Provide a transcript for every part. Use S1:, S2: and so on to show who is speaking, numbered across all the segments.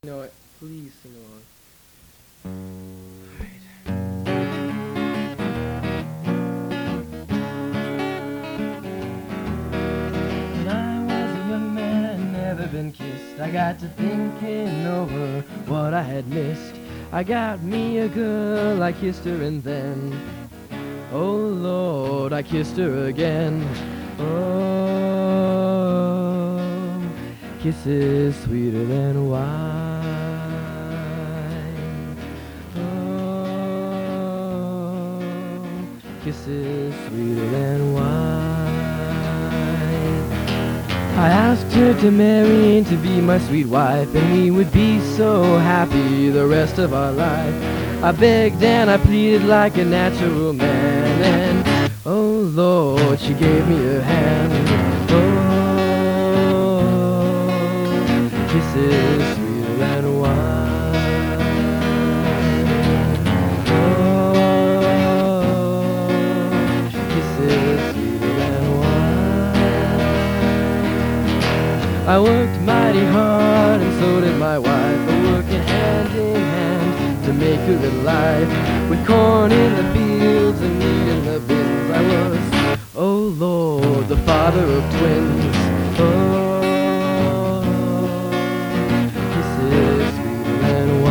S1: You know what? Please sing along. When I was a young man, I'd never been kissed. I got to thinking over what I had missed. I got me a girl, I kissed her and then, oh Lord, I kissed her again. Oh, kisses sweeter than wine. Oh, kisses sweeter than wine. I asked her to marry and to be my sweet wife, and we would be so happy the rest of our life. I begged and I pleaded like a natural man, and oh Lord, she gave me her hand. Oh, kisses sweeter than wine. Oh, kisses sweeter than wine. I worked mighty hard and so did my wife. We're working hand in hand to make a good life. With corn in the fields and meat in the bins, I was, oh Lord, the father of twins. Oh, kisses sweeter than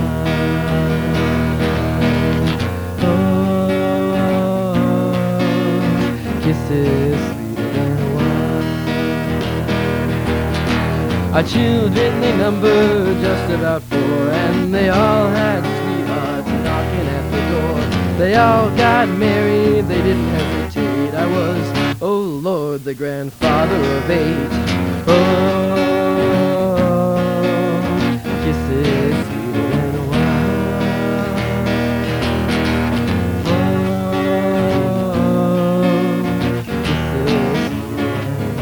S1: wine. Oh, kisses sweeter than wine. Our children, they numbered just about 4, and they all had sweethearts knocking at the door. They all got married, they didn't hesitate. I was, oh Lord, the grandfather of 8. Oh, kisses sweeter than wine. Oh, kisses sweeter than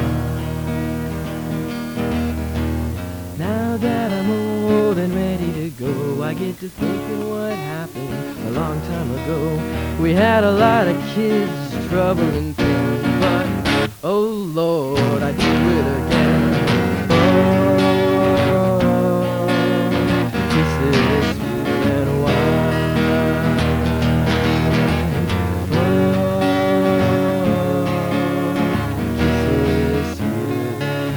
S1: wine. Now that I'm old and ready to go, I get to thinking what happened a long time ago. We had a lot of kids, trouble and pain, but oh Lord, I do it again. Oh, kisses sweeter than wine. Oh, kisses sweeter than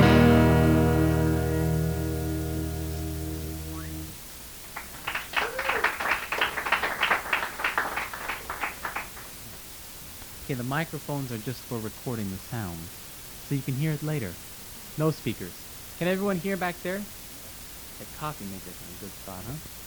S2: Okay, the microphones are just for recording the sound, so you can hear it later. No speakers. Can everyone hear back there? That coffee maker's in a good spot,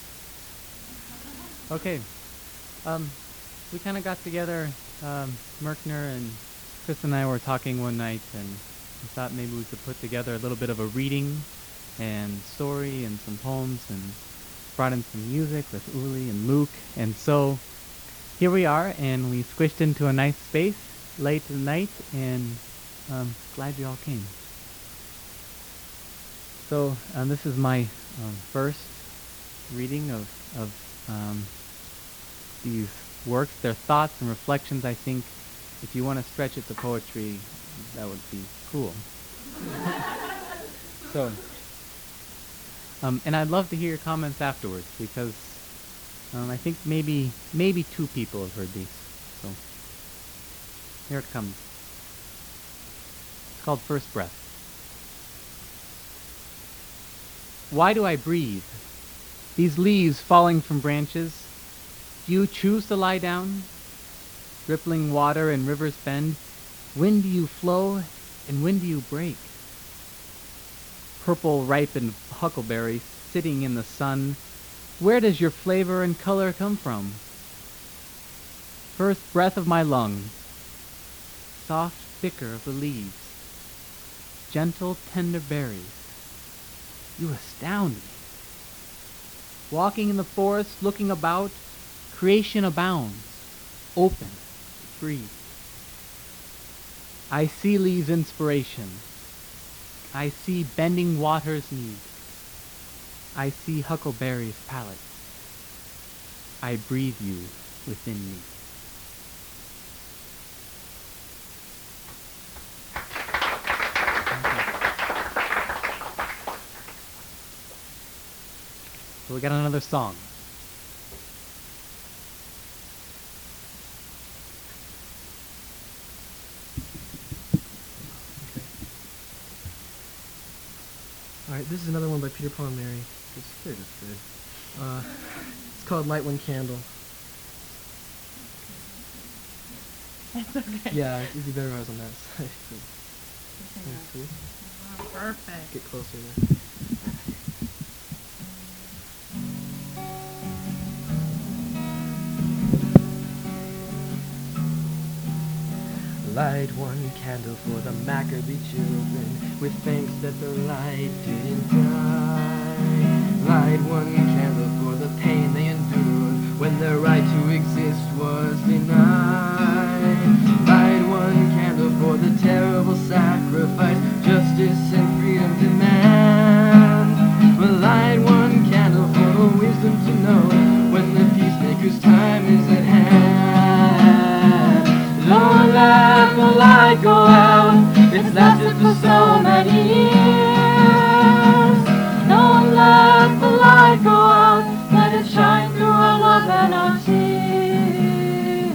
S2: huh? Okay. We kind of got together, Merkner and Chris and I were talking one night, and we thought maybe we could put together a little bit of a reading and story and some poems, and brought in some music with Uli and Luke, and so here we are, and we squished into a nice space late at night, and glad you all came. So this is my first reading of these works. They're thoughts and reflections. I think if you want to stretch it to poetry, that would be cool. So, and I'd love to hear your comments afterwards, because I think maybe 2 people have heard these. So here it comes. It's called First Breath. Why do I breathe? These leaves falling from branches. Do you choose to lie down? Rippling water and rivers bend. When do you flow and when do you break? Purple ripened huckleberries sitting in the sun. Where does your flavor and color come from? First breath of my lungs, soft bicker of the leaves, gentle tender berries. You astound me. Walking in the forest, looking about, creation abounds, open, free. I see leaves inspiration. I see bending waters need. I see huckleberries palate. I breathe you within me. So we got another song.
S1: All right, this is another one by Peter Paul and Mary. They're just good. It's called Light One Candle.
S3: That's okay.
S1: Yeah, it'd be better if I was on that side. See?
S3: Perfect.
S1: Get closer there. Light one candle for the Maccabee children, with thanks that the light didn't die. Light one candle for the pain they endured when their right to exist was denied. Light one candle for the terrible sacrifice justice and freedom demand. But light one candle for the wisdom to know when the peacemaker's time is at hand. Don't let the light go out, it's lasted for so many years. Don't let the light go out, let it shine through our love and our tears.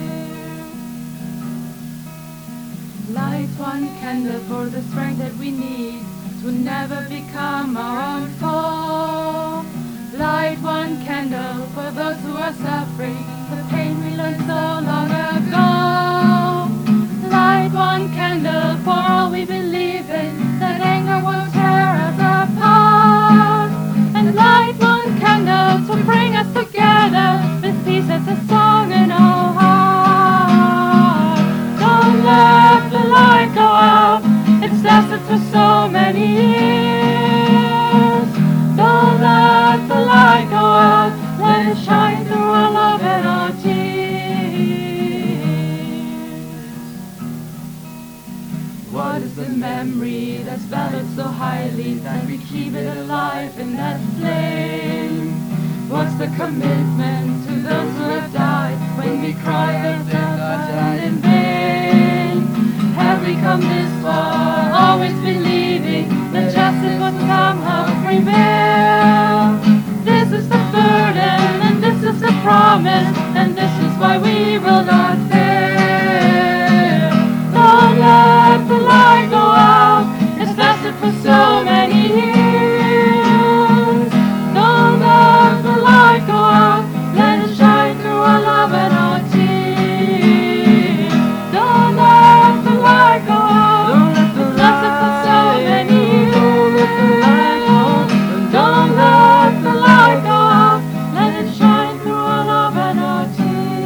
S3: Light one candle for the strength that we need to never become our own foe. Light one candle for those who are suffering the pain we learned so long ago. Light one candle for all we believe in, that anger won't tear us apart. And light one candle to bring us together with peace as a song in our heart. Don't let the light go out, it's lasted for so many years. Don't let the light go out, let it shine through our love and our tears. What is the memory that's valued so highly that we keep it alive in that flame? What's the commitment to those who have died when we cry that they died in vain? Have we come this far, always believing that justice will somehow prevail? This is the burden, and this is the promise, and this is why we will not fail. Don't let the light go out, it's lasted for so many years. Don't let the light go out, let it shine through our love and our tears. Don't let the light go out, it's lasted for so many years. Don't let the light go out, let it shine through our love and our tears.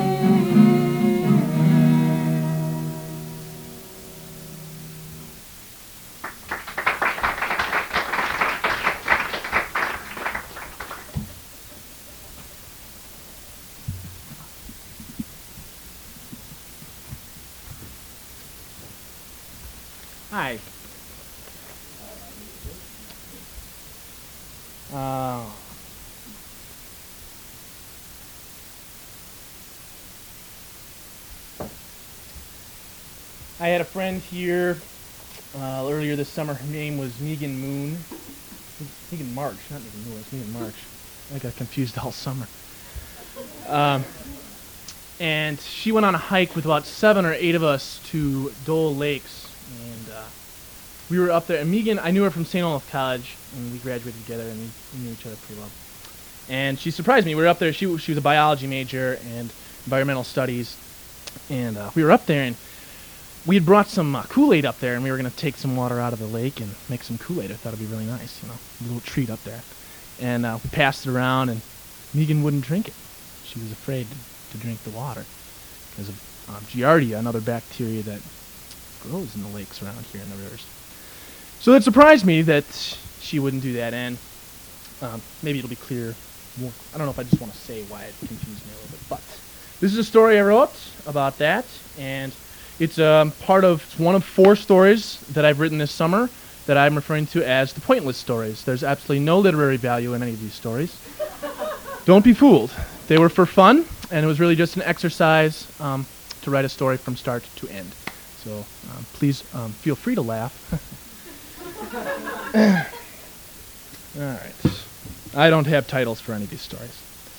S1: Hi. I had a friend here earlier this summer. Her name was Megan Moon. Megan March, not Megan Moon. It's Megan March. I got confused all summer. And she went on a hike with about 7 or 8 of us to Dole Lakes, and we were up there. And Megan, I knew her from St. Olaf College, and we graduated together, and we knew each other pretty well. And she surprised me. We were up there. She was a biology major and environmental studies, and we were up there, and we had brought some Kool-Aid up there, and we were going to take some water out of the lake and make some Kool-Aid. I thought it'd be really nice, a little treat up there. And we passed it around, and Megan wouldn't drink it. She was afraid to drink the water because of Giardia, another bacteria that grows in the lakes around here in the rivers. So it surprised me that she wouldn't do that, and maybe it'll be clear more. I don't know if I just want to say why it confused me a little bit, but this is a story I wrote about that, and it's one of 4 stories that I've written this summer that I'm referring to as the pointless stories. There's absolutely no literary value in any of these stories. Don't be fooled. They were for fun, and it was really just an exercise to write a story from start to end. So please feel free to laugh. All right.
S4: I don't have titles for any of these stories.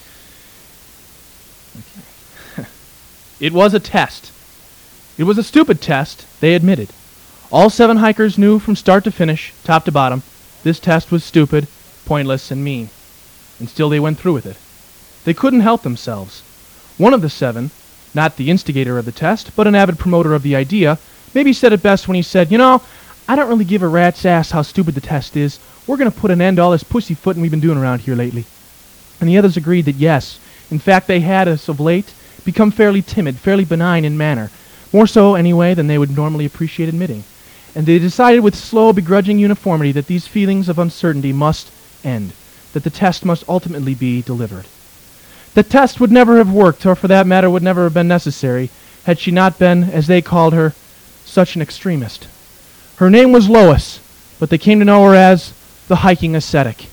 S4: Okay. It was a test. It was a stupid test, they admitted. All 7 hikers knew from start to finish, top to bottom, this test was stupid, pointless, and mean. And still they went through with it. They couldn't help themselves. One of the 7, not the instigator of the test, but an avid promoter of the idea, maybe said it best when he said, I don't really give a rat's ass how stupid the test is. We're going to put an end to all this pussyfooting we've been doing around here lately. And the others agreed that yes, in fact they had, as of late, become fairly timid, fairly benign in manner. More so, anyway, than they would normally appreciate admitting. And they decided with slow, begrudging uniformity that these feelings of uncertainty must end, that the test must ultimately be delivered. The test would never have worked, or for that matter would never have been necessary, had she not been, as they called her, such an extremist. Her name was Lois, but they came to know her as the hiking ascetic.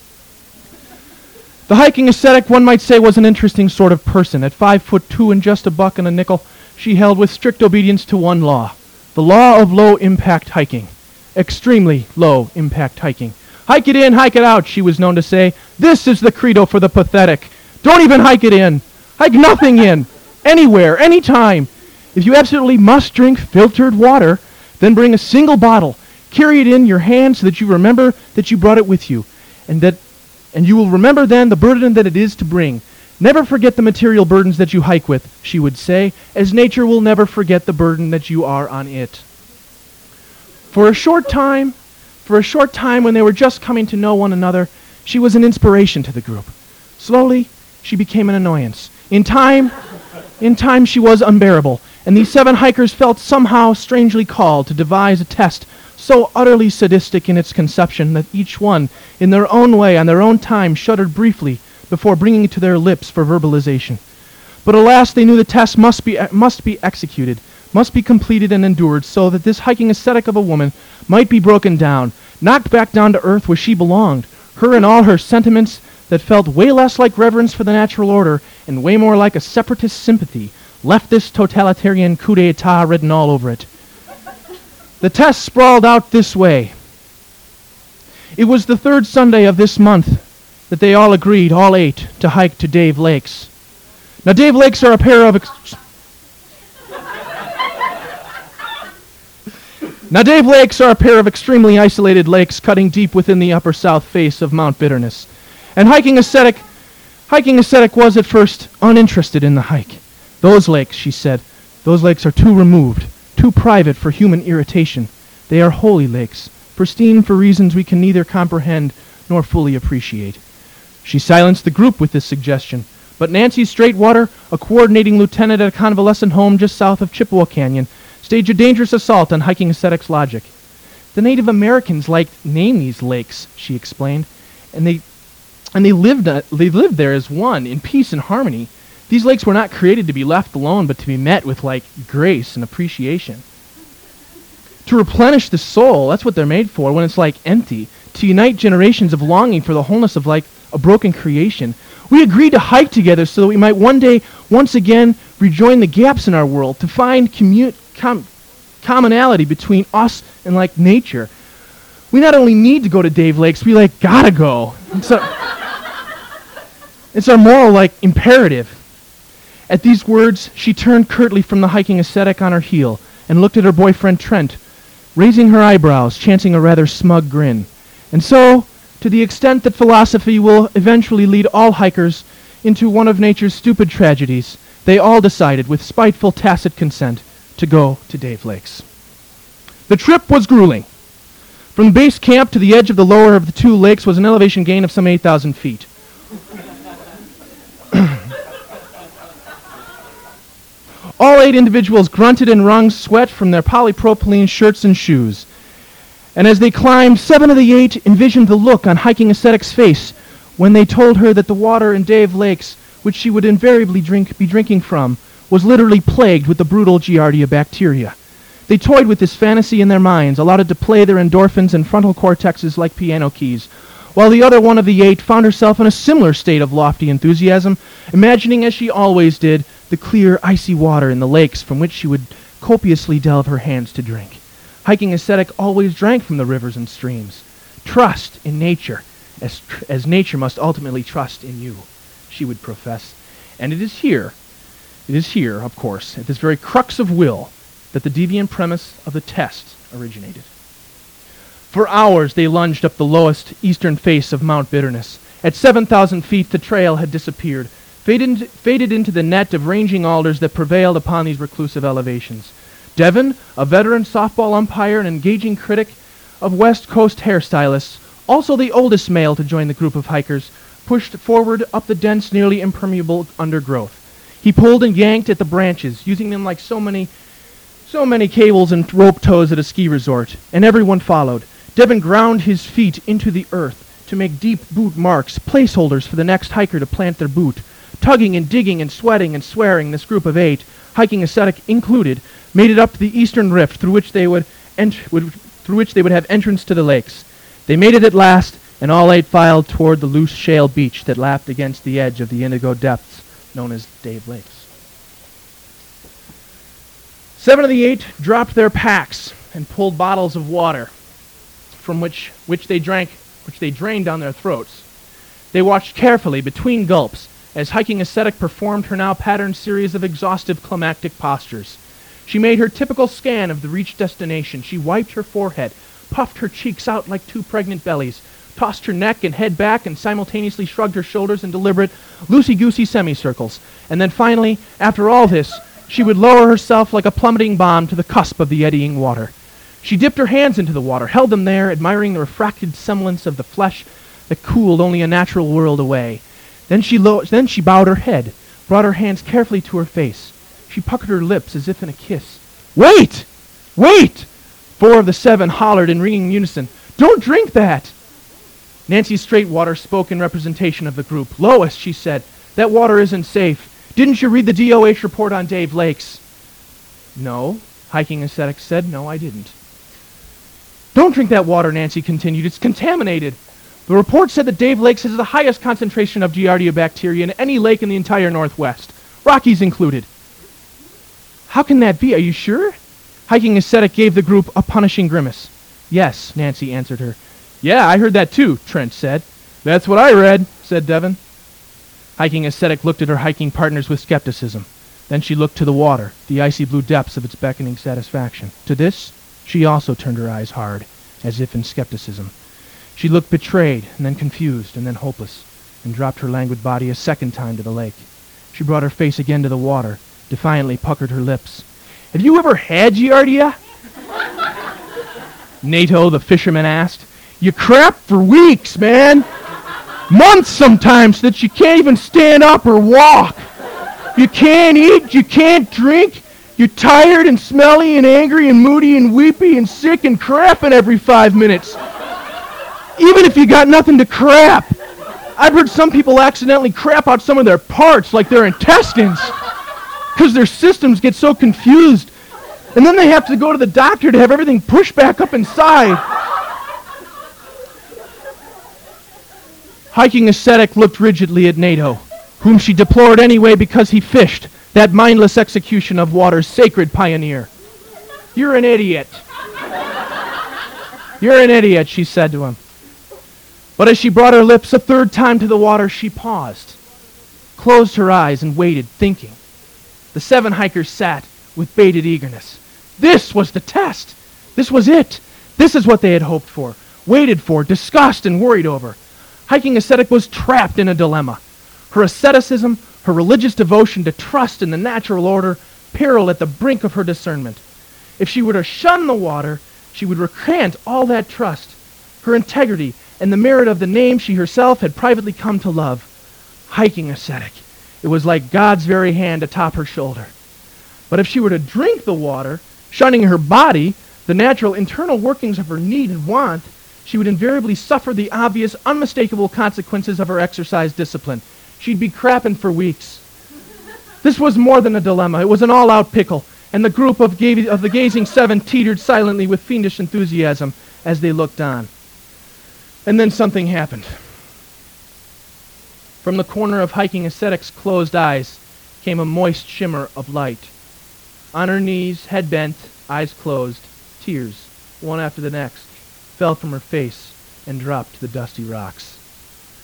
S4: The hiking ascetic, one might say, was an interesting sort of person. At 5'2" and just $1 and a nickel, she held with strict obedience to one law, the law of low-impact hiking. Extremely low-impact hiking. Hike it in, hike it out, she was known to say. This is the credo for the pathetic. Don't even hike it in. Hike nothing in. Anywhere, anytime. If you absolutely must drink filtered water, then bring a single bottle. Carry it in your hand so that you remember that you brought it with you. And you will remember then the burden that it is to bring. Never forget the material burdens that you hike with, she would say, as nature will never forget the burden that you are on it. For a short time when they were just coming to know one another, she was an inspiration to the group. Slowly, she became an annoyance. In time, she was unbearable, and these 7 hikers felt somehow strangely called to devise a test so utterly sadistic in its conception that each one, in their own way, on their own time, shuddered briefly before bringing it to their lips for verbalization. But alas, they knew the test must be executed, must be completed and endured, so that this hiking ascetic of a woman might be broken down, knocked back down to earth where she belonged, her and all her sentiments that felt way less like reverence for the natural order and way more like a separatist sympathy, leftist totalitarian coup d'etat written all over it. The test sprawled out this way. It was the 3rd Sunday of this month that they all agreed, all 8, to hike to Dave Lakes. Now, Dave Lakes are a pair of extremely isolated lakes cutting deep within the upper south face of Mount Bitterness. And hiking ascetic was at first uninterested in the hike. Those lakes, she said, those lakes are too removed, too private for human irritation. They are holy lakes, pristine for reasons we can neither comprehend nor fully appreciate. She silenced the group with this suggestion, but Nancy Straightwater, a coordinating lieutenant at a convalescent home just south of Chippewa Canyon, staged a dangerous assault on hiking ascetic's logic. The Native Americans liked name these lakes, she explained, and they lived there as one, in peace and harmony. These lakes were not created to be left alone, but to be met with, grace and appreciation. To replenish the soul, that's what they're made for, when it's, empty. To unite generations of longing for the wholeness of, a broken creation. We agreed to hike together so that we might one day, once again, rejoin the gaps in our world, to find commonality between us and, nature. We not only need to go to Dave Lakes, we, gotta go. It's our moral, imperative. At these words, she turned curtly from the hiking ascetic on her heel and looked at her boyfriend Trent, raising her eyebrows, chancing a rather smug grin. And so, to the extent that philosophy will eventually lead all hikers into one of nature's stupid tragedies, they all decided, with spiteful tacit consent, to go to Dave Lakes. The trip was grueling. From base camp to the edge of the lower of the 2 lakes was an elevation gain of some 8,000 feet. All 8 individuals grunted and wrung sweat from their polypropylene shirts and shoes. And as they climbed, 7 of the 8 envisioned the look on hiking ascetic's face when they told her that the water in Dave Lakes, which she would invariably be drinking from, was literally plagued with the brutal Giardia bacteria. They toyed with this fantasy in their minds, allowed it to play their endorphins and frontal cortexes like piano keys, while the other one of the 8 found herself in a similar state of lofty enthusiasm, imagining, as she always did, the clear, icy water in the lakes from which she would copiously delve her hands to drink. Hiking ascetic always drank from the rivers and streams. Trust in nature as nature must ultimately trust in you, she would profess. And it is here, of course, at this very crux of will, that the deviant premise of the test originated. For hours they lunged up the lowest eastern face of Mount Bitterness. At 7,000 feet the trail had disappeared, faded into the net of ranging alders that prevailed upon these reclusive elevations. Devon, a veteran softball umpire and engaging critic of West Coast hairstylists, also the oldest male to join the group of hikers, pushed forward up the dense, nearly impermeable undergrowth. He pulled and yanked at the branches, using them like so many cables and rope tows at a ski resort, and everyone followed. Devon ground his feet into the earth to make deep boot marks, placeholders for the next hiker to plant their boot. Tugging and digging and sweating and swearing, this group of 8, hiking ascetic included, made it up to the eastern rift through which they would have entrance to the lakes. They made it at last, and all 8 filed toward the loose shale beach that lapped against the edge of the indigo depths known as Dave Lakes. 7 of the 8 dropped their packs and pulled bottles of water, from which they drained down their throats. They watched carefully between gulps as hiking ascetic performed her now patterned series of exhaustive climactic postures. She made her typical scan of the reached destination. She wiped her forehead, puffed her cheeks out like 2 pregnant bellies, tossed her neck and head back, and simultaneously shrugged her shoulders in deliberate, loosey-goosey semicircles. And then finally, after all this, she would lower herself like a plummeting bomb to the cusp of the eddying water. She dipped her hands into the water, held them there, admiring the refracted semblance of the flesh that cooled only a natural world away. Then she bowed her head, brought her hands carefully to her face. She puckered her lips as if in a kiss. "Wait! Wait!" 4 of the 7 hollered in ringing unison. "Don't drink that!" Nancy Straightwater spoke in representation of the group. "Lois," she said, "that water isn't safe. Didn't you read the DOH report on Dave Lakes?" "No," hiking ascetic said. "No, I didn't." "Don't drink that water," Nancy continued. "It's contaminated. The report said that Dave Lakes has the highest concentration of Giardia bacteria in any lake in the entire Northwest, Rockies included." "How can that be? Are you sure?" Hiking ascetic gave the group a punishing grimace. "Yes," Nancy answered her. "Yeah, I heard that too," Trent said. "That's what I read," said Devon. Hiking ascetic looked at her hiking partners with skepticism. Then she looked to the water, the icy blue depths of its beckoning satisfaction. To this, she also turned her eyes hard, as if in skepticism. She looked betrayed, and then confused, and then hopeless, and dropped her languid body a second time to the lake. She brought her face again to the water, defiantly puckered her lips. "Have you ever had Giardia?" Nato, the fisherman, asked. "You crap for weeks, man. Months sometimes, so that you can't even stand up or walk. You can't eat, you can't drink. You're tired and smelly and angry and moody and weepy and sick and crapping every 5 minutes. Even if you got nothing to crap. I've heard some people accidentally crap out some of their parts, like their intestines, because their systems get so confused. And then they have to go to the doctor to have everything pushed back up inside." Hiking ascetic looked rigidly at Nato, whom she deplored anyway because he fished, that mindless execution of water's sacred pioneer. "You're an idiot." "You're an idiot," she said to him. But as she brought her lips a 3rd time to the water, she paused, closed her eyes, and waited, thinking. The 7 hikers sat with bated eagerness. This was the test. This was it. This is what they had hoped for, waited for, discussed, and worried over. Hiking ascetic was trapped in a dilemma. Her asceticism, her religious devotion to trust in the natural order, periled at the brink of her discernment. If she were to shun the water, she would recant all that trust, her integrity, and the merit of the name she herself had privately come to love. Hiking ascetic. It was like God's very hand atop her shoulder. But if she were to drink the water, shunning her body, the natural internal workings of her need and want, she would invariably suffer the obvious, unmistakable consequences of her exercise discipline. She'd be crapping for weeks. This was more than a dilemma. It was an all-out pickle, and the group of the gazing 7 teetered silently with fiendish enthusiasm as they looked on. And then something happened. From the corner of hiking ascetic's closed eyes came a moist shimmer of light. On her knees, head bent, eyes closed, tears, one after the next, fell from her face and dropped to the dusty rocks.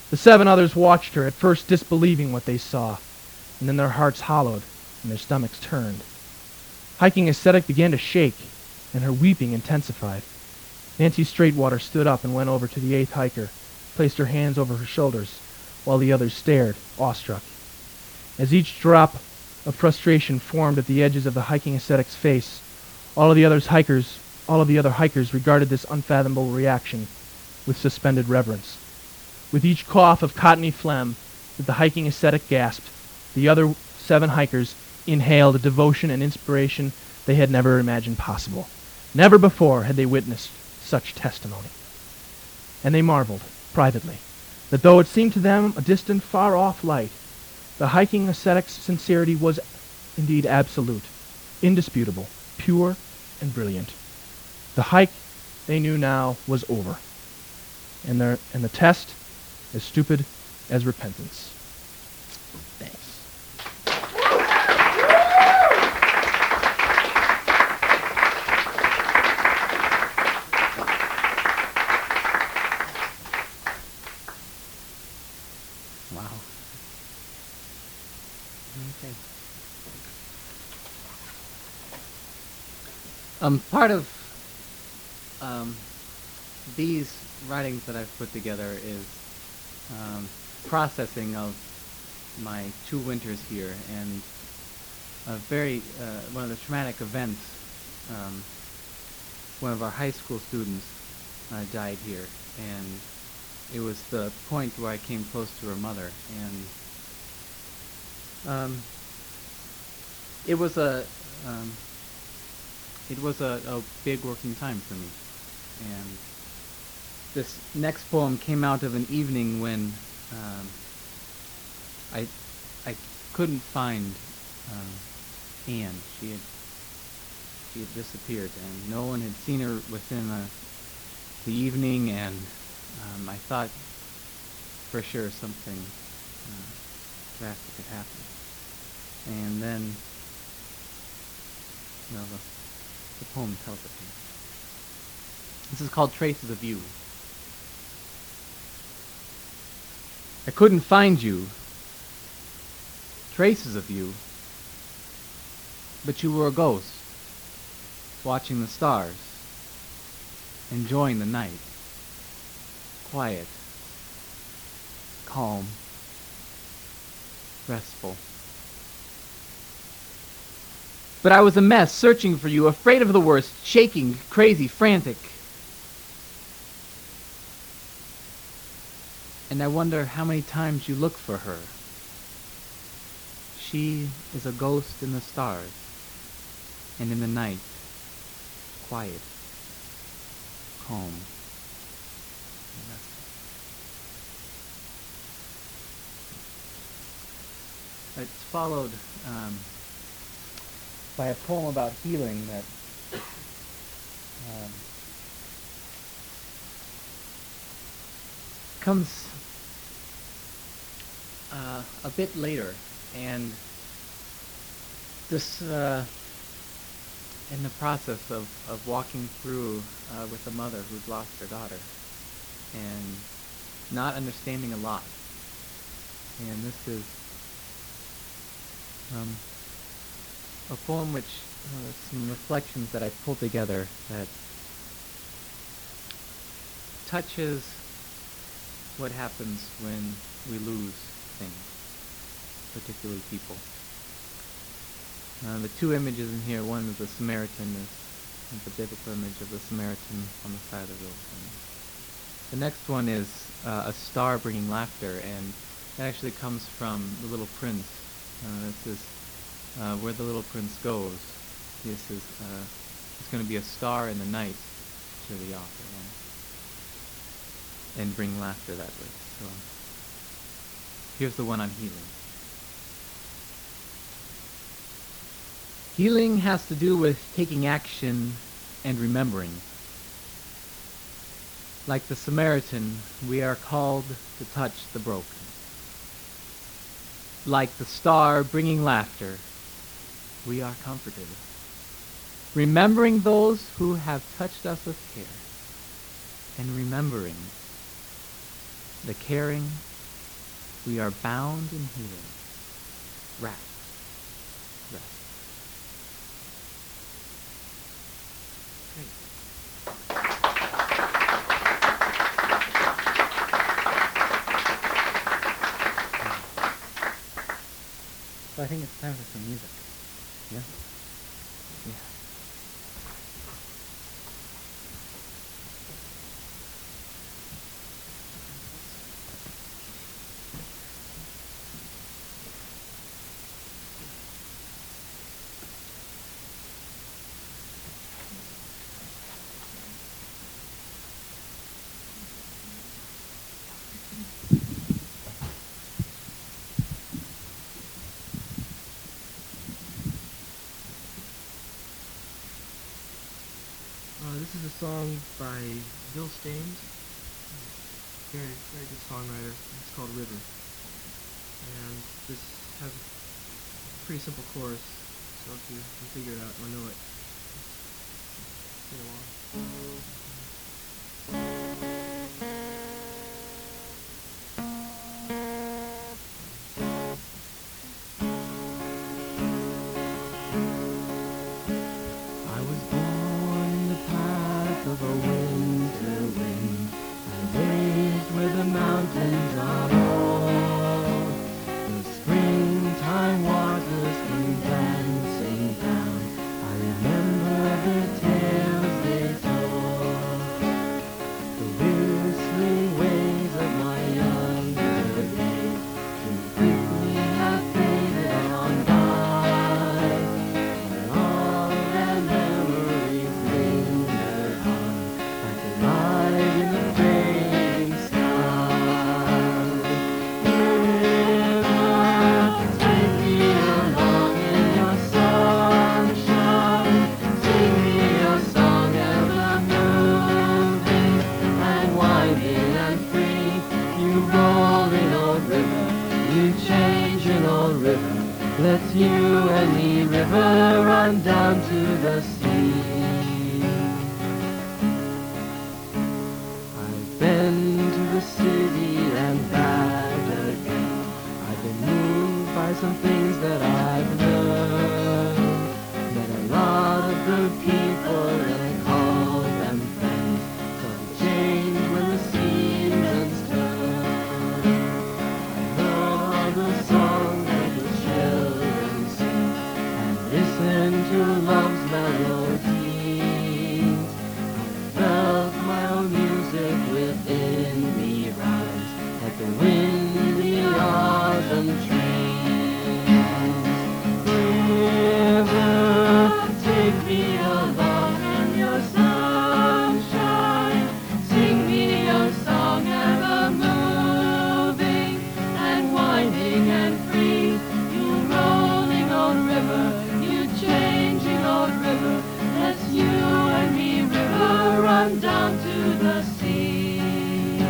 S4: The 7 others watched her, at first disbelieving what they saw, and then their hearts hollowed and their stomachs turned. Hiking Ascetic began to shake, and her weeping intensified. Nancy Straightwater stood up and went over to the 8th hiker, placed her hands over her shoulders, while the others stared, awestruck. As each drop of frustration formed at the edges of the Hiking Ascetic's face, all of the other hikers regarded this unfathomable reaction with suspended reverence. With each cough of cottony phlegm that the Hiking Ascetic gasped, the other 7 hikers inhaled a devotion and inspiration they had never imagined possible. Never before had they witnessed such testimony. And they marveled, privately, that though it seemed to them a distant, far-off light, the Hiking Ascetic's sincerity was indeed absolute, indisputable, pure, and brilliant. The hike, they knew now, was over, and the test as stupid as repentance. Thanks.
S2: Wow. Okay. Part of these writings that I've put together is processing of my 2 winters here, and one of the traumatic events. One of our high school students died here, and it was the point where I came close to her mother, and it was a big working time for me. And this next poem came out of an evening when I couldn't find Anne. She had disappeared, and no one had seen her within the evening, and I thought for sure something drastic had happened. And then, the poem tells it. This is called Traces of You. I couldn't find you, traces of you, but you were a ghost, watching the stars, enjoying the night, quiet, calm, restful. But I was a mess, searching for you, afraid of the worst, shaking, crazy, frantic. And I wonder how many times you look for her. She is a ghost in the stars, and in the night, quiet, calm, and restful. It's followed by a poem about healing that comes a bit later, and this in the process of walking through with a mother who's lost her daughter and not understanding a lot. And this is a poem which some reflections that I pulled together that touches what happens when we lose things, particularly people. The 2 images in here, one is the Samaritan, is the biblical image of the Samaritan on the side of the road. And the next one is a star bringing laughter, and that actually comes from The Little Prince. This is where the little prince goes. This is it's going to be a star in the night to the author, and bring laughter that way. So here's the one on healing. Healing has to do with taking action and remembering. Like the Samaritan, we are called to touch the broken. Like the star bringing laughter, we are comforted. Remembering those who have touched us with care, and remembering the caring We are bound in healing. Rest. Rest. So I think it's time for some music. Yeah? Yeah.
S1: This is a song by Bill Staines. Very, very good songwriter. It's called River. And this has a pretty simple chorus, so if you can figure it out or know it, sing along. I was born in the path of a winter wind, and raised where the mountains are old. The springtime waters came dancing down. I remember the tales they told. The whistling ways of my younger days too quickly have faded on by. But all their memories linger on, like a light in the fading sky. River, take me along in your sunshine. Sing me your song ever moving and winding and free. You rolling old river, you changing old river. Let you and me, river, run down to the sea. I've been to the city and back again. I've been moved by some things that I've learned. Met a lot of good people and called them friends. Some change when the seasons turn. I heard all the songs that the children sing and listened to love's melodies. I felt my own music within me rise, like the wind in the autumn trees. River, take me along in your sunshine. Sing me your song ever moving and winding and free. You rolling old river, you changing old river. Let's you and me, river, run down to the sea.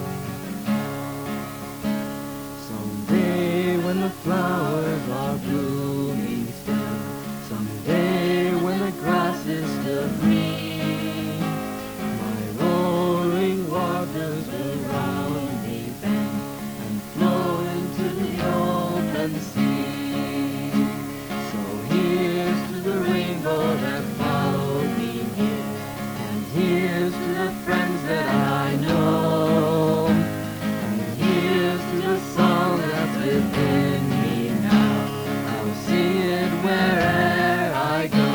S1: Someday when the flowers are blooming still, someday when the grass is still green, my roaring waters will round me bend and flow into the open sea. So here's to the rainbow that followed me here, and here's to the friends that I know, and here's to the song that's within me now. I'll sing it wherever I go.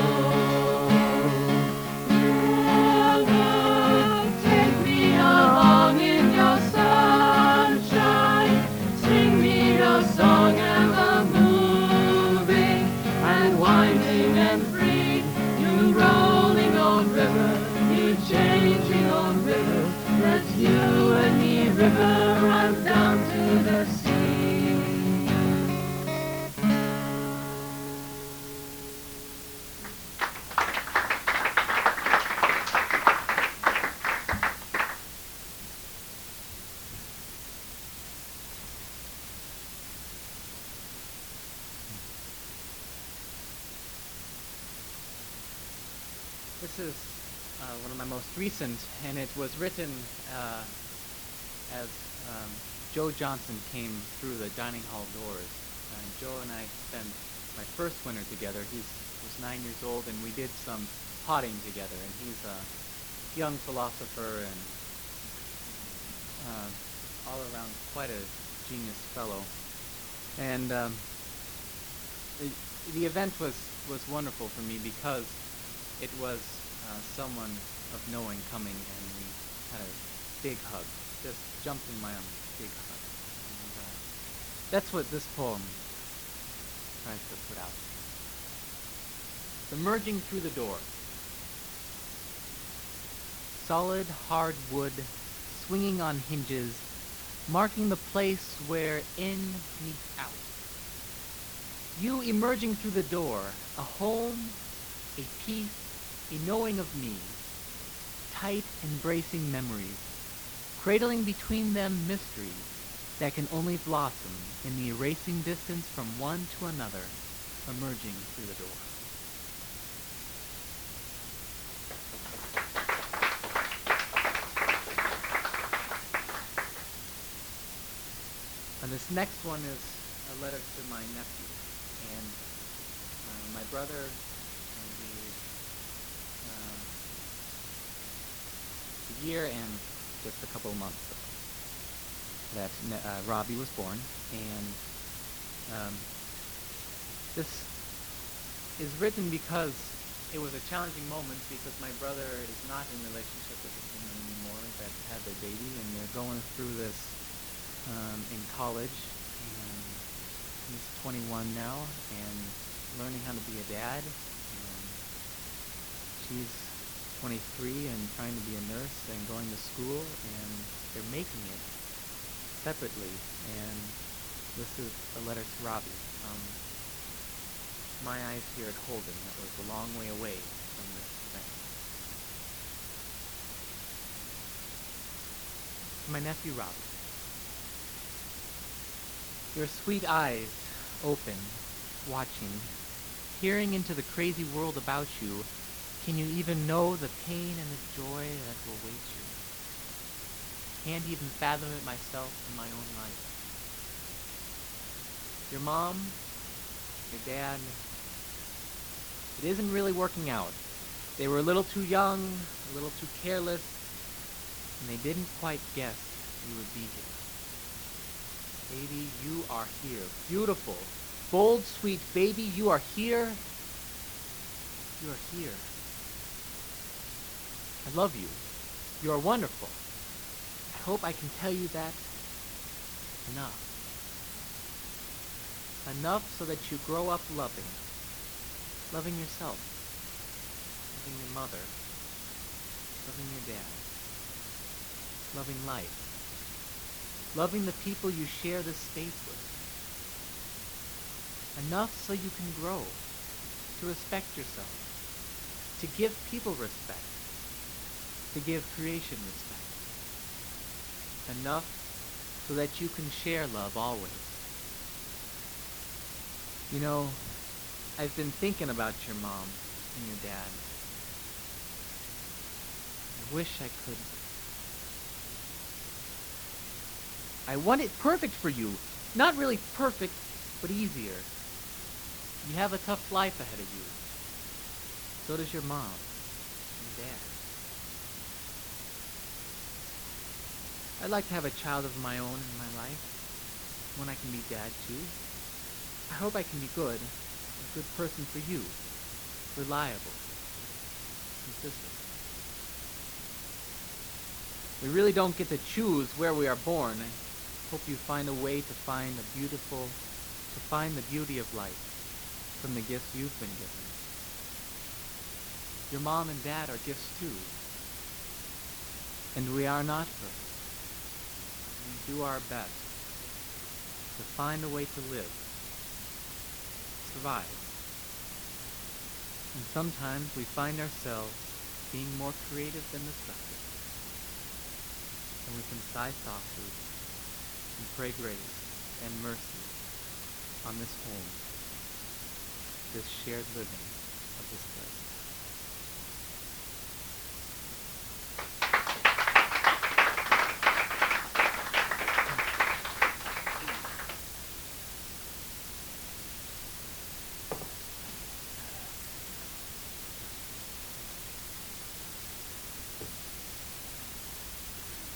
S1: River, take me along in your sunshine. Sing me your song ever moving and winding and free. You rolling old river, you changing old river. Let you and me, river, run down to the sea.
S2: This is one of my most recent, and it was written as Joe Johnson came through the dining hall doors. Joe and I spent my first winter together. He was 9 years old, and we did some potting together. And he's a young philosopher and all around quite a genius fellow. And the event was wonderful for me because it was someone of knowing coming, and we had a big hug. Just jumped in my arms, big hug. And that's what this poem tries to put out. Emerging through the door. Solid, hard wood, swinging on hinges, marking the place where in meets out. You emerging through the door, a home, a peace, a knowing of me, tight, embracing memories, cradling between them mysteries that can only blossom in the erasing distance from one to another, emerging through the door. And this next one is a letter to my nephew. And my brother, the year and just a couple of months ago that Robbie was born. And this is written because it was a challenging moment, because my brother is not in relationship with the woman anymore that had their baby, and they're going through this in college, and he's 21 now and learning how to be a dad, and she's 23 and trying to be a nurse and going to school, and they're making it separately. And this is a letter to Robbie. My eyes here at Holden, that was a long way away from this event. To my nephew Robbie. Your sweet eyes open, watching, peering into the crazy world about you. Can you even know the pain and the joy that will await you? Can't even fathom it myself in my own life. Your mom, your dad, it isn't really working out. They were a little too young, a little too careless, and they didn't quite guess you would be here. Baby, you are here. Beautiful, bold, sweet baby, you are here. You are here. I love you. You are wonderful. I hope I can tell you that enough. Enough so that you grow up loving. Loving yourself. Loving your mother. Loving your dad. Loving life. Loving the people you share this space with. Enough so you can grow, to respect yourself, to give people respect, to give creation respect. Enough so that you can share love always. You know, I've been thinking about your mom and your dad. I wish I could. I want it perfect for you. Not really perfect, but easier. You have a tough life ahead of you. So does your mom and dad. I'd like to have a child of my own in my life. One I can be dad to. I hope I can be good. A good person for you. Reliable. Consistent. We really don't get to choose where we are born. I hope you find a way to find the beauty of life from the gifts you've been given. Your mom and dad are gifts too. And we are not perfect. We do our best to find a way to live, survive. And sometimes we find ourselves being more creative than destructive. And we can sigh softly and pray grace and mercy on this home, this shared living of this place.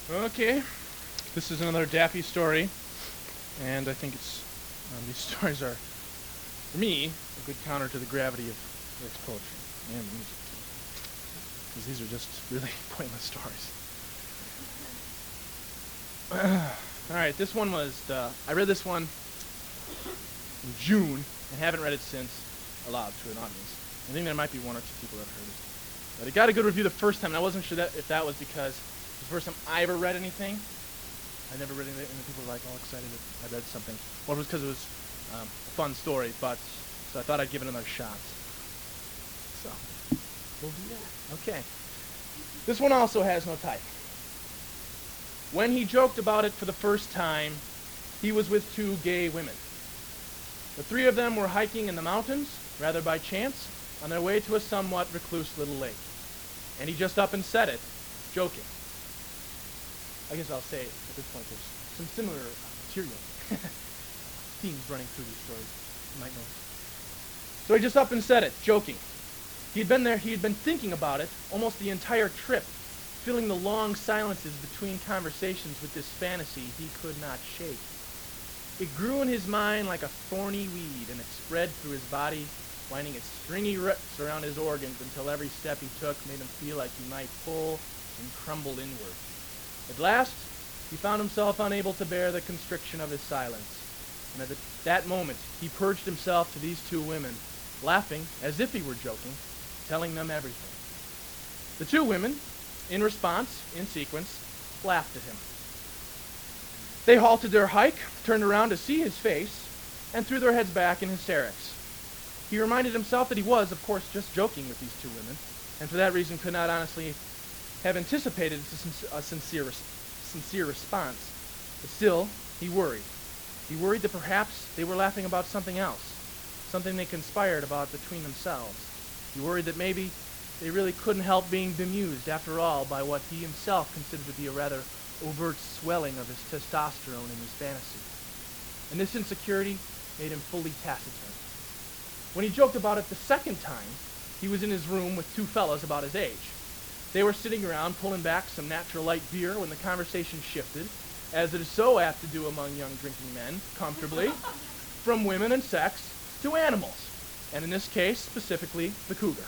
S4: Okay, this is another Daffy story, and I think these stories are, for me, a good counter to the gravity of Rick's poetry and music, because these are just really pointless stories. All right, this one was, I read this one in June and haven't read it since aloud to an audience. I think there might be one or two people that have heard it. But it got a good review the first time, and I wasn't sure if that was because it was the first time I ever read anything. I never read anything, and people were like all excited that I read something. Or it was because it was a fun story, so I thought I'd give it another shot. So, we'll do that. Okay. This one also has no type. When he joked about it for the first time, he was with two gay women. The three of them were hiking in the mountains, rather by chance, on their way to a somewhat recluse little lake. And he just up and said it, joking. I guess I'll say at this point there's some similar material themes running through these stories. You might know. So he just up and said it, joking. He had been thinking about it almost the entire trip, filling the long silences between conversations with this fantasy he could not shake. It grew in his mind like a thorny weed, and it spread through his body, winding its stringy roots around his organs until every step he took made him feel like he might pull and crumble inward. At last, he found himself unable to bear the constriction of his silence, and at that moment he purged himself to these two women, laughing as if he were joking, telling them everything. The two women, in response, in sequence, laughed at him. They halted their hike, turned around to see his face, and threw their heads back in hysterics. He reminded himself that he was, of course, just joking with these two women, and for that reason could not honestly have anticipated a sincere response. But still, he worried. He worried that perhaps they were laughing about something else, something they conspired about between themselves. He worried that maybe they really couldn't help being bemused, after all, by what he himself considered to be a rather overt swelling of his testosterone in his fantasy. And this insecurity made him fully taciturn. When he joked about it the second time, he was in his room with two fellas about his age. They were sitting around pulling back some natural light beer when the conversation shifted, as it is so apt to do among young drinking men, comfortably, from women and sex to animals, and in this case, specifically, the cougar.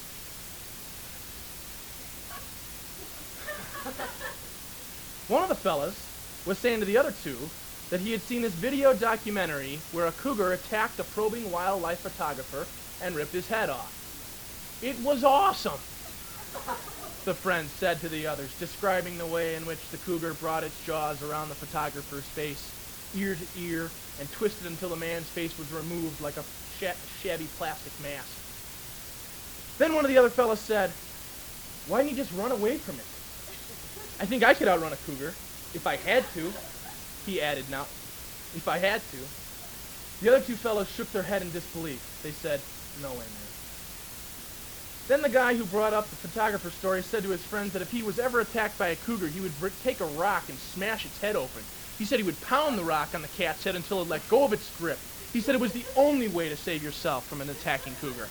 S4: One of the fellas was saying to the other two that he had seen this video documentary where a cougar attacked a probing wildlife photographer and ripped his head off. It was awesome, the friend said to the others, describing the way in which the cougar brought its jaws around the photographer's face, ear to ear, and twisted until the man's face was removed like a shabby plastic mask. Then one of the other fellas said, "Why didn't you just run away from it? I think I could outrun a cougar, if I had to," he added now. If I had to. The other two fellows shook their head in disbelief. They said, "No way, man." Then the guy who brought up the photographer story said to his friends that if he was ever attacked by a cougar, he would take a rock and smash its head open. He said he would pound the rock on the cat's head until it let go of its grip. He said it was the only way to save yourself from an attacking cougar.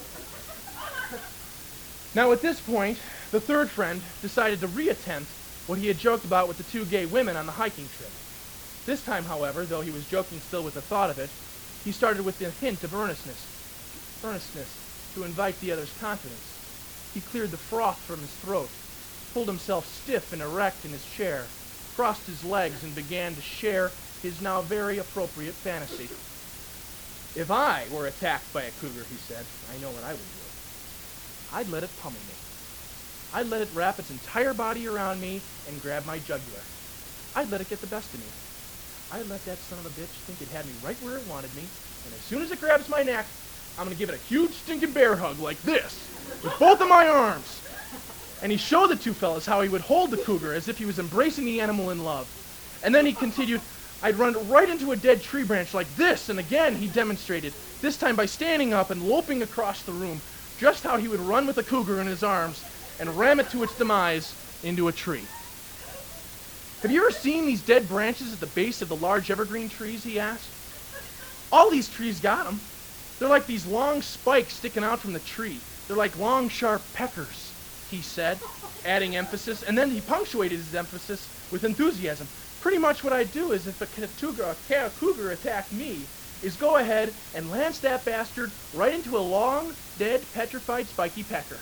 S4: Now at this point, the third friend decided to reattempt what he had joked about with the two gay women on the hiking trip. This time, however, though he was joking still with the thought of it, he started with a hint of earnestness to invite the other's confidence. He cleared the froth from his throat, pulled himself stiff and erect in his chair, crossed his legs, and began to share his now very appropriate fantasy. "If I were attacked by a cougar," he said, "I know what I would do. I'd let it pummel me. I'd let it wrap its entire body around me and grab my jugular. I'd let it get the best of me. I'd let that son of a bitch think it had me right where it wanted me, and as soon as it grabs my neck, I'm going to give it a huge stinking bear hug like this, with both of my arms." And he showed the two fellas how he would hold the cougar as if he was embracing the animal in love. And then he continued, "I'd run right into a dead tree branch like this," and again he demonstrated, this time by standing up and loping across the room, just how he would run with the cougar in his arms and ram it to its demise into a tree. "Have you ever seen these dead branches at the base of the large evergreen trees?" he asked. "All these trees got them. They're like these long spikes sticking out from the tree. They're like long, sharp peckers. he said, adding emphasis, and then he punctuated his emphasis with enthusiasm. Pretty much what I do is if a cougar attacked me, is go ahead and lance that bastard right into a long, dead, petrified, spiky pecker.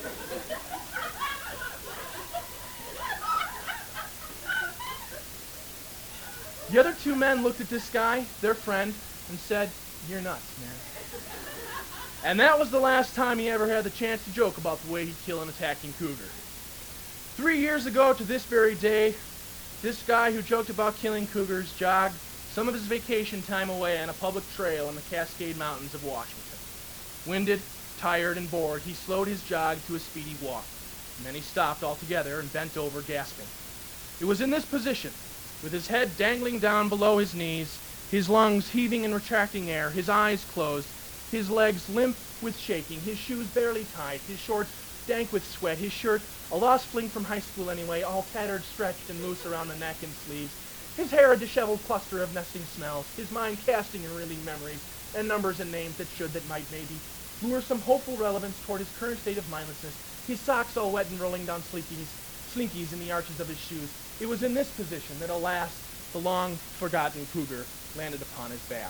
S4: The other two men looked at this guy, their friend, and said, "You're nuts, man." And that was the last time he ever had the chance to joke about the way he'd kill an attacking cougar. 3 years ago to this very day, this guy who joked about killing cougars jogged some of his vacation time away on a public trail in the Cascade Mountains of Washington. Winded, tired, and bored, he slowed his jog to a speedy walk, and then he stopped altogether and bent over, gasping. It was in this position, with his head dangling down below his knees, his lungs heaving and retracting air, his eyes closed, his legs limp with shaking, his shoes barely tied, his shorts dank with sweat, his shirt, a lost fling from high school anyway, all tattered, stretched, and loose around the neck and sleeves, his hair a disheveled cluster of nesting smells, his mind casting and reeling memories, and numbers and names that should, that might, maybe, lure some hopeful relevance toward his current state of mindlessness, his socks all wet and rolling down slinkies in the arches of his shoes. It was in this position that, alas, the long-forgotten cougar landed upon his back.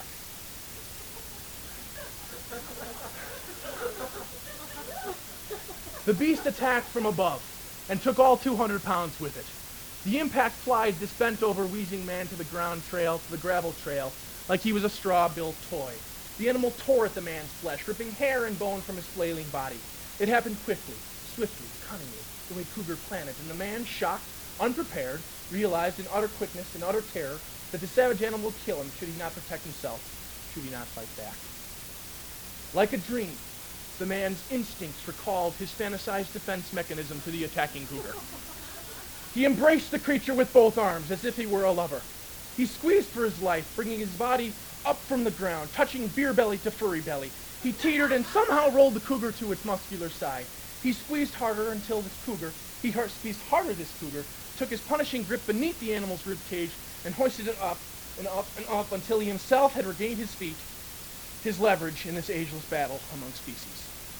S4: The beast attacked from above, and took all 200 pounds with it. The impact flied this bent-over, wheezing man to the the gravel trail, like he was a straw-built toy. The animal tore at the man's flesh, ripping hair and bone from his flailing body. It happened quickly, swiftly, cunningly, the way cougar planned it, and the man, shocked, unprepared, realized in utter quickness and utter terror that the savage animal would kill him should he not protect himself, should he not fight back. Like a dream, the man's instincts recalled his fantasized defense mechanism to the attacking cougar. He embraced the creature with both arms, as if he were a lover. He squeezed for his life, bringing his body up from the ground, touching beer belly to furry belly. He teetered and somehow rolled the cougar to its muscular side. He squeezed harder until this cougar, took his punishing grip beneath the animal's rib cage and hoisted it up and up and up until he himself had regained his feet, his leverage in this ageless battle among species.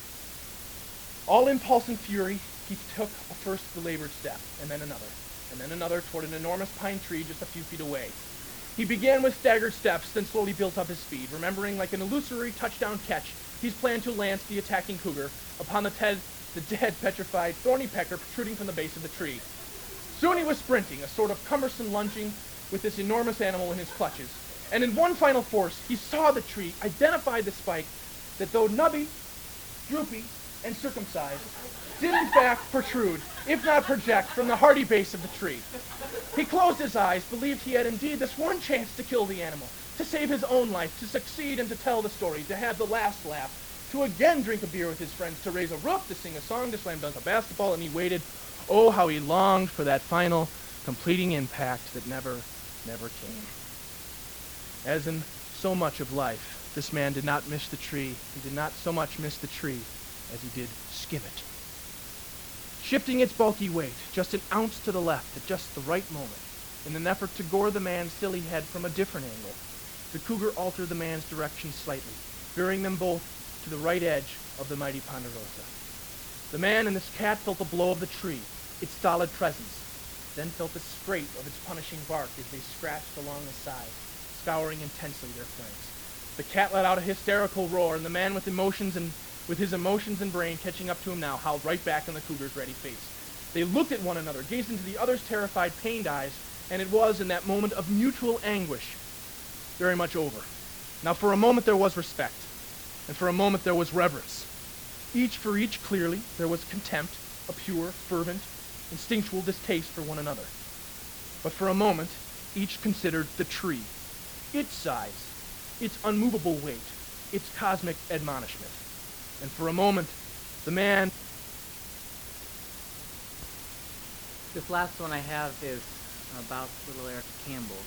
S4: All impulse and fury, he took a first belabored step, and then another toward an enormous pine tree just a few feet away. He began with staggered steps, then slowly built up his speed, remembering like an illusory touchdown catch, he's planned to lance the attacking cougar upon the dead, petrified, thorny pecker protruding from the base of the tree. Soon he was sprinting, a sort of cumbersome lunging with this enormous animal in his clutches. And in one final force, he saw the tree, identified the spike, that though nubby, droopy, and circumcised, did in fact protrude, if not project, from the hardy base of the tree. He closed his eyes, believed he had indeed this one chance to kill the animal, to save his own life, to succeed and to tell the story, to have the last laugh, to again drink a beer with his friends, to raise a roof, to sing a song, to slam dunk a basketball, and he waited. Oh, how he longed for that final, completing impact that never came. As in so much of life, this man did not miss the tree. He did not so much miss the tree as he did skim it. Shifting its bulky weight just an ounce to the left at just the right moment, in an effort to gore the man's silly head from a different angle, the cougar altered the man's direction slightly, bearing them both to the right edge of the mighty Ponderosa. The man and this cat felt the blow of the tree, its stolid presence, then felt the scrape of its punishing bark as they scratched along the side, scouring intensely their flanks. The cat let out a hysterical roar, and the man with his emotions and brain catching up to him now, howled right back in the cougar's ready face. They looked at one another, gazed into the other's terrified, pained eyes, and it was in that moment of mutual anguish very much over. Now for a moment there was respect, and for a moment there was reverence. Each for each clearly, there was contempt, a pure, fervent, instinctual distaste for one another. But for a moment, each considered the tree, its size, its unmovable weight, its cosmic admonishment. And for a moment, the man...
S2: This last one I have is about little Eric Campbell.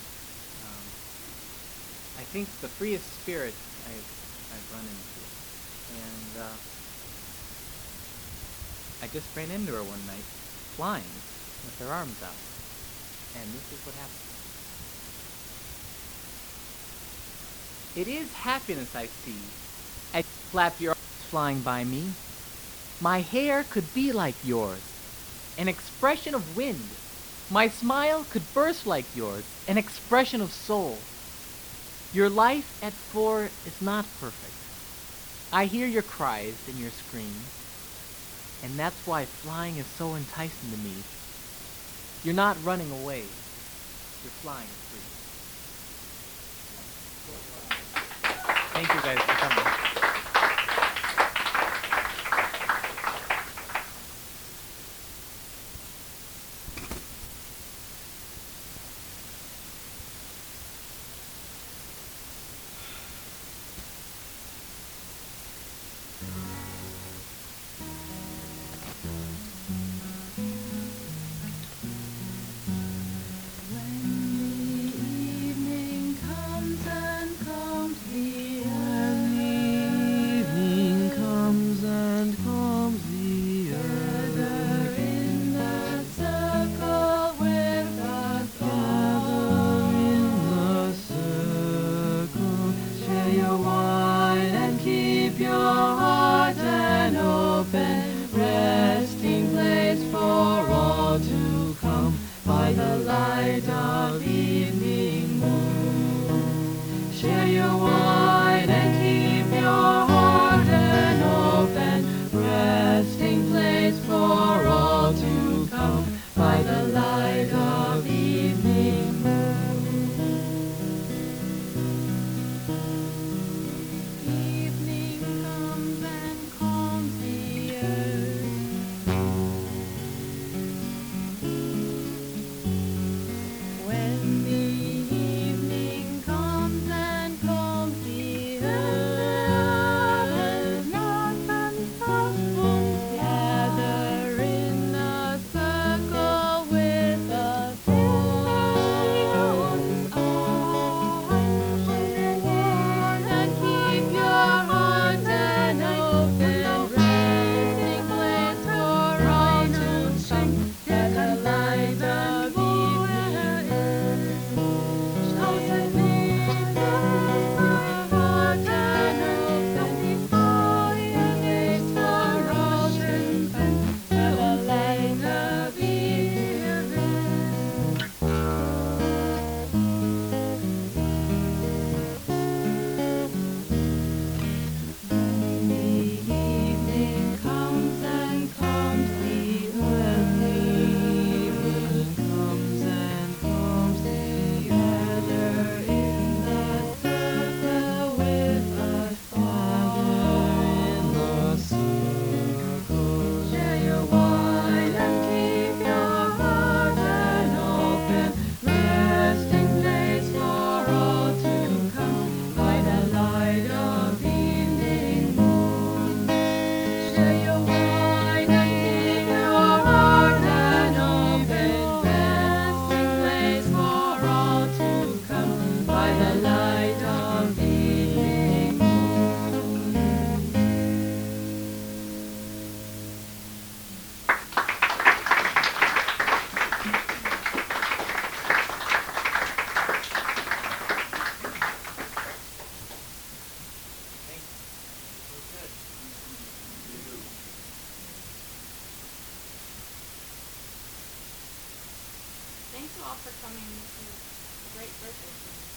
S2: I think the freest spirit I've run into. And I just ran into her one night, flying, with her arms out. And this is what happened. It is happiness I see, as you flap your arms flying by me. My hair could be like yours, an expression of wind. My smile could burst like yours, an expression of soul. Your life at 4 is not perfect. I hear your cries and your screams, and that's why flying is so enticing to me. You're not running away. You're flying free. Thank you guys for coming.
S3: Evening comes and comes the
S1: Evening comes and comes the
S3: gather in the circle with us
S1: Gather in the circle, share your wine and keep your heart an open resting place for all to come by the light of evening moon. Share your wine and keep your heart an open resting place for all to come by the light of evening moon.
S3: Evening comes and calms the earth. When the evening comes and calms the earth, not and gather in a circle with us all. And keep your heart an open resting place for all to come. Get the light of evening. Shout and leave my heart an open place for all to come. Get the light of evening. The evening comes and calms the earth. The evening comes and calms the gather in the circle with us all.
S1: In the circle,
S3: Share your wine and keep your heart an open resting place for all to come by the light of evening moon. Share your wine and keep your heart an open resting place for all to come by the light of evening moon.
S5: Thanks all for coming. This is a great birthday.